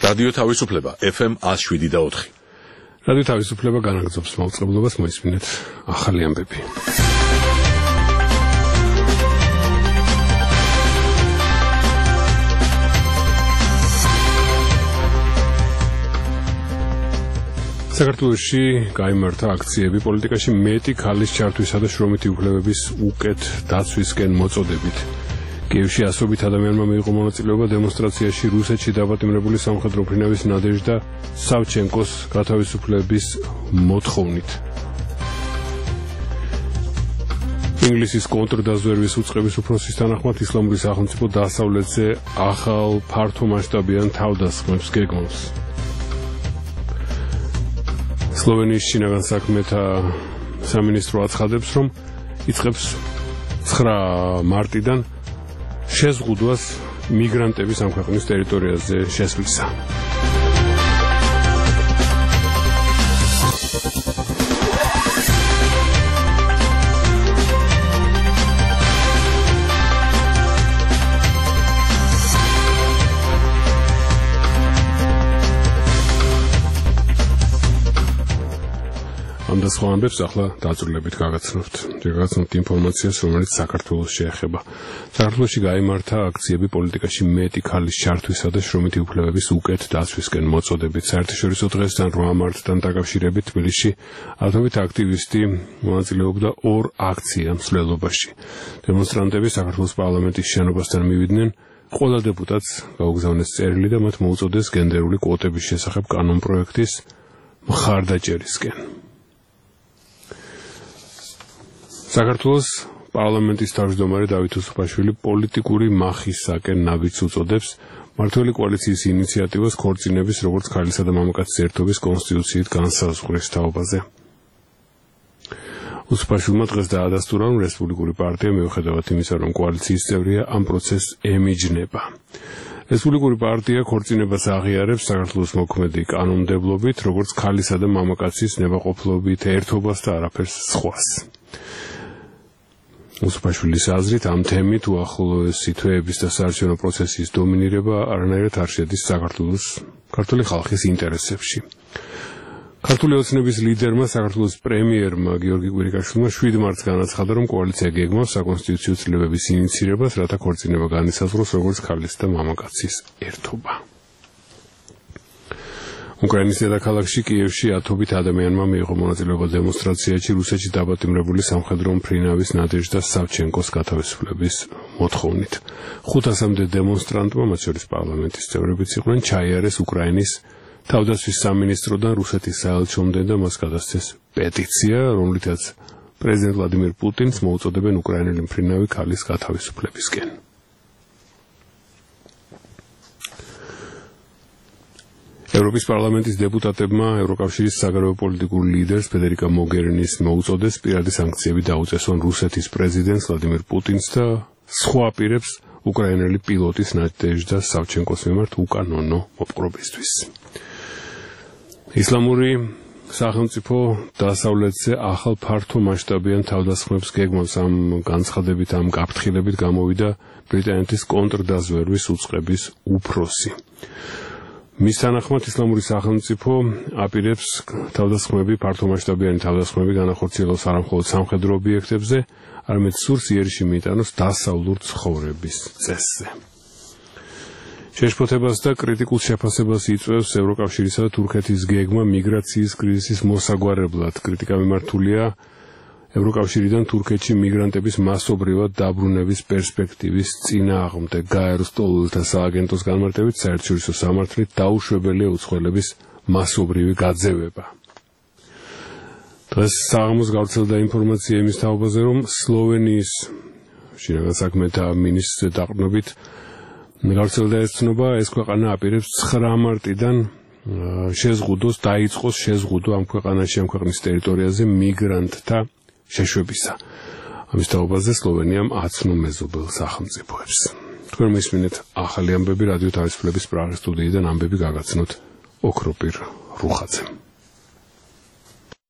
რადიო თავისუფლება FM 107.4. რადიო თავისუფლება განაგრძობს მაუწყებლობას, მოისმინეთ ახალი ამბები. საქართველოში გაიმართა აქციები პოლიტიკაში მეტი ქალის ჩართვისა და შრომითი უფლებების უკეთ დაცვისკენ მოწოდებით. კიევში ასობით ადამიანმა მიიღო მონაწილეობა დემონსტრაციაში რუსეთში დაპატიმრებული სამხედრო ფრინავის ნადეჟდა სავჩენკოს გათავისუფლების მოთხოვნით. ინგლისის კონტრდაზვერვის უწყების უფროსის თანახმად ისლამური სახელმწიფო დასავლეთზე ახალ ფართომასშტაბიან თავდასხმებს გეგმავს. სლოვენიის შინაგან საქმეთა სამინისტრო აცხადებს, რომ იწყებს 9 მარტიდან შეზღუდვას მიგრანტების ამ ქვეყნის ტერიტორიაზე შესვლისა. და სხვა ამბებს ახლა დაწვრილებით გაგაცნობთ. გაგაცნობთ ინფორმაციას, რომელიც საქართველოს შეეხება. საქართველოში გაიმართა აქციები პოლიტიკაში მეტი ქალის ჩართვისა და შრომითი უფლებების უკეთ დაცვისკენ მოწოდებით. საერთაშორისო დღესთან 8 მარტთან დაკავშირებით თბილისში ათობით აქტივისტი მონაწილეობდა 2 აქცია მსვლელობაში. დემონსტრანტები საქართველოს პარლამენტის შენობასთან მივიდნენ. ყველა დეპუტატს გაუგზავნეს წერილი და მათ მოუწოდეს გენდერული კვოტების შესახებ კანონპროექტის მხარდაჭერისკენ. საქართველოს პარლამენტის თავმჯდომარე დავით უსუფაშვილი პოლიტიკური მახისაკენ ნაბიჯს უწოდებს მმართველი კოალიციის ინიციატივას ქორწინების როგორც ქალისა და მამაკაცის ერთობის კონსტიტუციით განსაზღვრის თაობაზე. უსუფაშვილმა დღეს დაადასტურა, რომ რესპუბლიკური პარტია მიუხედავად იმისა, რომ კოალიციის წევრია, ამ პროცესს ემიჯნება. რესპუბლიკური პარტია ქორწინებას აღიარებს საქართველოს მოქმედი კანონმდებლობით, როგორც ქალისა და მამაკაცის ნებაყოფლობით ერთობას და არაფერს სხვას. უსუფაშვილის აზრით ამ თემით უახლოესი თვეების და საარჩევნო პროცესის დომინირება არანაირად არ შედის საქართველოს ქართული ხალხის ინტერესებში. ქართული ოცნების ლიდერმა საქართველოს პრემიერმა გიორგი კვირიკაშვილმა 7 მარტს განაცხადა, რომ კოალიცია გეგმავს საკონსტიტუციო ცვლილებების ინიცირებას, რათა ქორწინება განისაზღვროს როგორც ქალის და მამაკაცის ერთობა. უკრაინის დედაქალაქში კიევში ათობით ადამიანმა მიიღო მონაწილეობა დემონსტრაციაში რუსეთში დაპატიმრებული სამხედრო მფრინავის ნადეჟდა სავჩენკოს გათავისუფლების მოთხოვნით. 500-მდე დემონსტრანტმა, მათ შორის პარლამენტის წევრებიც იყვნენ, ჩაიარეს უკრაინის თავდაცვის სამინისტროდან რუსეთის საელჩომდე და მას გადასცეს პეტიცია, რომლითაც პრეზიდენტ ვლადიმირ პუტინს მოუწოდებენ უკრაინელი მფრინავი ქალის გათავისუფლებისკენ. ევროპის პარლამენტის დეპუტატებმა ევროკავშირის საგარეო პოლიტიკურ ლიდერს ფედერიკა მოგერინის მოუწოდეს პირადი სანქციები დაუწესონ რუსეთის პრეზიდენტს ვლადიმირ პუტინს და სხვა პირებს უკრაინელი პილოტის ნადეჟდა სავჩენკოს მიმართ უკანონო მოპყრობისთვის. ისლამური სახელმწიფო დასავლეთზე ახალ ფართომასშტაბიან თავდასხმებს გეგმავს. ამ განცხადებით, ამ გაფრთხილებით გამოვიდა ბრიტანეთის კონტრდაზვერვის უწყების უფროსი. მის თანახმად ისლამური სახელმწიფო აპირებს თავდასხმები, ფართომასშტაბიანი თავდასხმები განახორციელოს არა მხოლოდ სამხედრო ობიექტებზე, არამედ სურს იერიში მიიტანოს დასავლურ ცხოვრების წესზე. შეშფოთებას და კრიტიკულ შეფასებას იწვევს ევროკავშირისა და თურქეთის გეგმა მიგრაციის კრიზისის მოსაგვარებლად. კრიტიკა მიმართულია ევროკავშირიდან თურქეთში მიგრანტების მასობრივად დაბრუნების პერსპექტივის წინააღმდეგ. გაერ სტოლთა სააგენტოს განმარტებით, საერთაშორისო სამართლით დაუშვებელია უცხოელების მასობრივი გაძევება. დღეს საღამოს გავრცელდა ინფორმაცია იმის თაობაზე, რომ სლოვენიის შინაგან საქმეთა მინისტრის დაყრდნობით გავრცელდა ეს ცნობა, ეს ქვეყანა აპირებს 9 მარტიდან შეზღუდოს, დაიწყოს შეზღუდვა ამ ქვეყანაში, ამ ქვეყნის ტერიტორიაზე მიგრანტთა შეშვებისა. ამის თაობაზე სლოვენიამ აცნო მეზობელ სახელმწიფოებს. თქვენ მისმინეთ ახალი ამბები რადიო თავისუფლების პრაღის სტუდიიდან ამბები გაგაცნოთ ოქროპირ რუხაძემ.